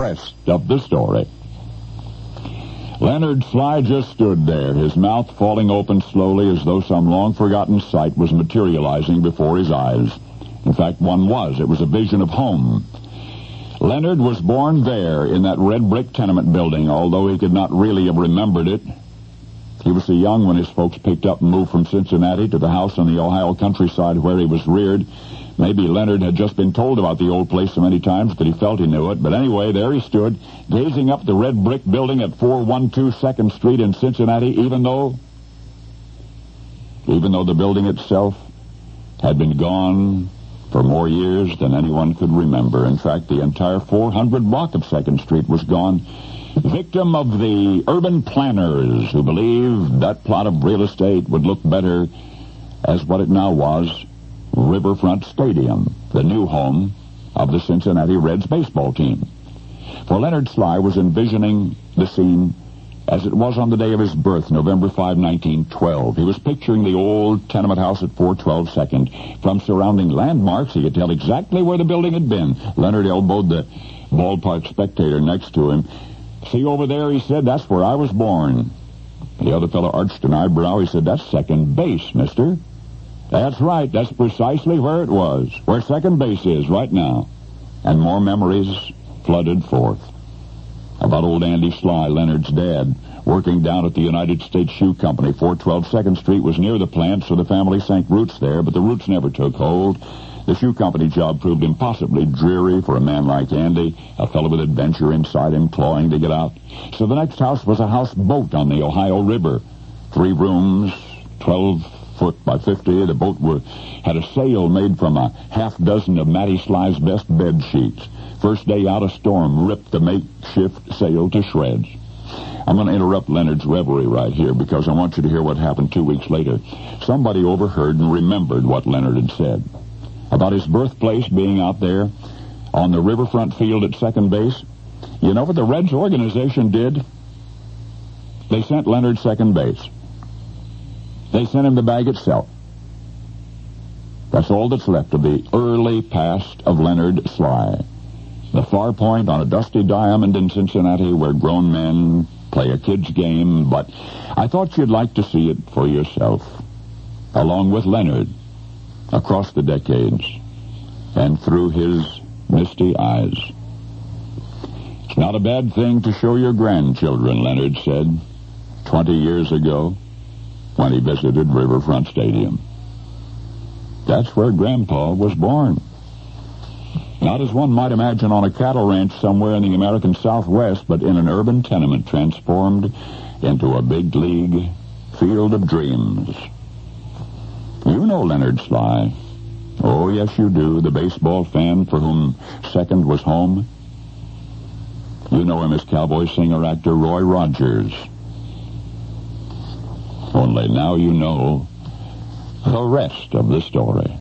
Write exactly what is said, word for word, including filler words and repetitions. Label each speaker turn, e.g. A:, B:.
A: rest of the story. Leonard Sly just stood there, his mouth falling open slowly as though some long-forgotten sight was materializing before his eyes. In fact, one was. It was a vision of home. Leonard was born there in that red brick tenement building, although he could not really have remembered it. He was so young when his folks picked up and moved from Cincinnati to the house on the Ohio countryside where he was reared. Maybe Leonard had just been told about the old place so many times that he felt he knew it. But anyway, there he stood, gazing up the red brick building at four one two second Street in Cincinnati, even though, even though the building itself had been gone for more years than anyone could remember. In fact, the entire four hundred block of second Street was gone, victim of the urban planners who believed that plot of real estate would look better as what it now was, Riverfront Stadium, the new home of the Cincinnati Reds baseball team. For Leonard Sly was envisioning the scene as it was on the day of his birth, November fifth, nineteen twelve. He was picturing the old tenement house at four twelve second. From surrounding landmarks, he could tell exactly where the building had been. Leonard elbowed the ballpark spectator next to him. "See over there," he said, "that's where I was born." The other fellow arched an eyebrow. He said, "That's second base, mister." "That's right. That's precisely where it was, where second base is right now." And more memories flooded forth about old Andy Sly, Leonard's dad, working down at the United States Shoe Company. four twelve second Street was near the plant, so the family sank roots there, but the roots never took hold. The shoe company job proved impossibly dreary for a man like Andy, a fellow with adventure inside him, clawing to get out. So the next house was a houseboat on the Ohio River. Three rooms, twelve foot by fifty. The boat were, had a sail made from a half dozen of Matty Sly's best bed sheets. First day out, a storm ripped the makeshift sail to shreds. I'm going to interrupt Leonard's reverie right here because I want you to hear what happened two weeks later. Somebody overheard and remembered what Leonard had said about his birthplace being out there on the riverfront field at second base. You know what the Reds organization did? They sent Leonard second base. They sent him the bag itself. That's all that's left of the early past of Leonard Sly. The far point on a dusty diamond in Cincinnati where grown men play a kid's game, but I thought you'd like to see it for yourself, along with Leonard, across the decades, and through his misty eyes. "It's not a bad thing to show your grandchildren," Leonard said twenty years ago when he visited Riverfront Stadium. That's where Grandpa was born. Not as one might imagine on a cattle ranch somewhere in the American Southwest, but in an urban tenement transformed into a big league field of dreams. You know Leonard Sly. Oh, yes, you do, the baseball fan for whom second was home. You know him as cowboy singer-actor Roy Rogers. Only now you know the rest of the story.